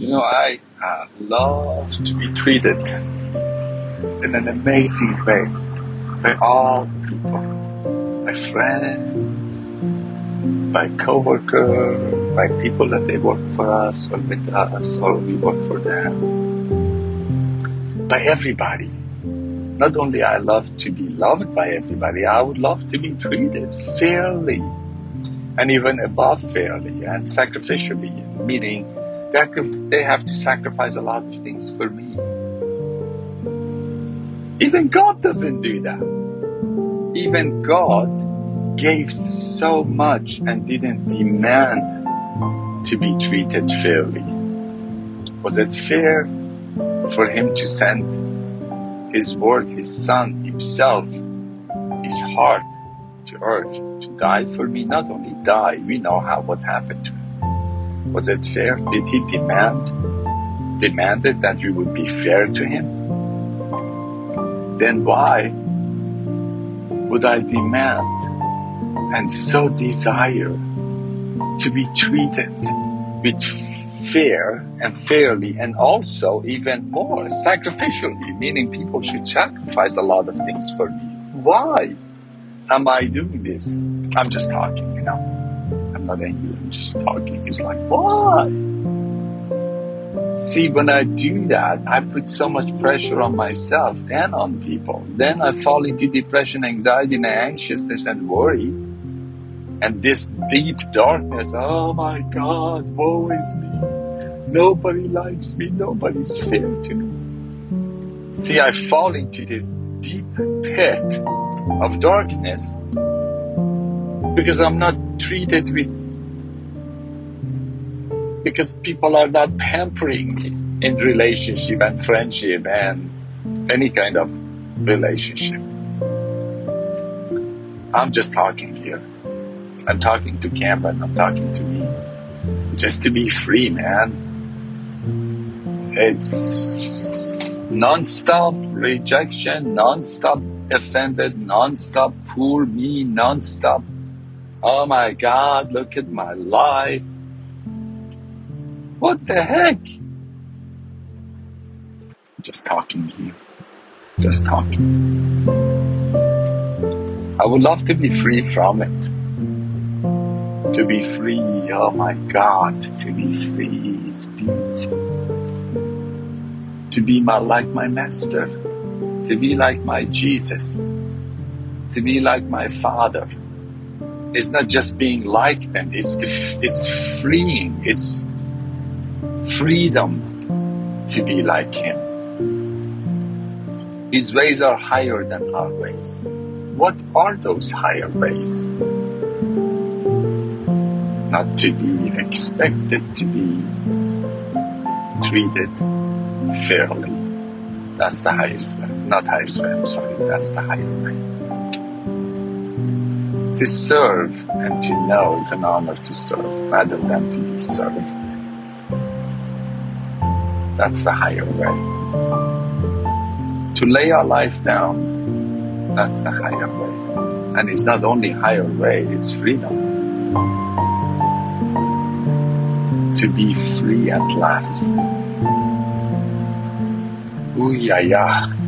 I love to be treated in an amazing way by all people, by friends, by coworkers, by people that they work for us or with us or we work for them, by everybody. Not only I love to be loved by everybody, I would love to be treated fairly and even above fairly and sacrificially, meaning they have to sacrifice a lot of things for me. Even God doesn't do that. Even God gave so much and didn't demand to be treated fairly. Was it fair for Him to send His Word, His Son, Himself, His heart to earth to die for me? Not only die, we know what happened to Him. Was it fair? Did He demanded that we would be fair to Him? Then why would I demand and so desire to be treated with fair and fairly, and also even more sacrificially, meaning people should sacrifice a lot of things for me? Why am I doing this? I'm just talking, I'm not angry, I'm just talking. It's like, why? See, when I do that, I put so much pressure on myself and on people. Then I fall into depression, anxiety, and anxiousness and worry. And this deep darkness, oh my God, woe is me. Nobody likes me, nobody's fair to me. See, I fall into this deep pit of darkness because I'm not treated because people are not pampering me in relationship and friendship and any kind of relationship. I'm just talking here. I'm talking to Cameron, I'm talking to me. Just to be free, man. It's non-stop rejection, non-stop offended, non-stop poor me, non-stop, oh my God, look at my life. What the heck? Just talking here. Just talking. I would love to be free from it. To be free, oh my God, to be free is beautiful. To be like my Master, to be like my Jesus, to be like my Father. It's not just being like them, it's freeing, it's freedom to be like Him. His ways are higher than our ways. What are those higher ways? Not to be expected to be treated fairly. That's the highest way. Not highest way, I'm sorry. That's the higher way. To serve and to know it's an honor to serve rather than to be served. That's the higher way. To lay our life down, that's the higher way. And it's not only higher way, it's freedom. To be free at last. Ooh, yeah, yeah.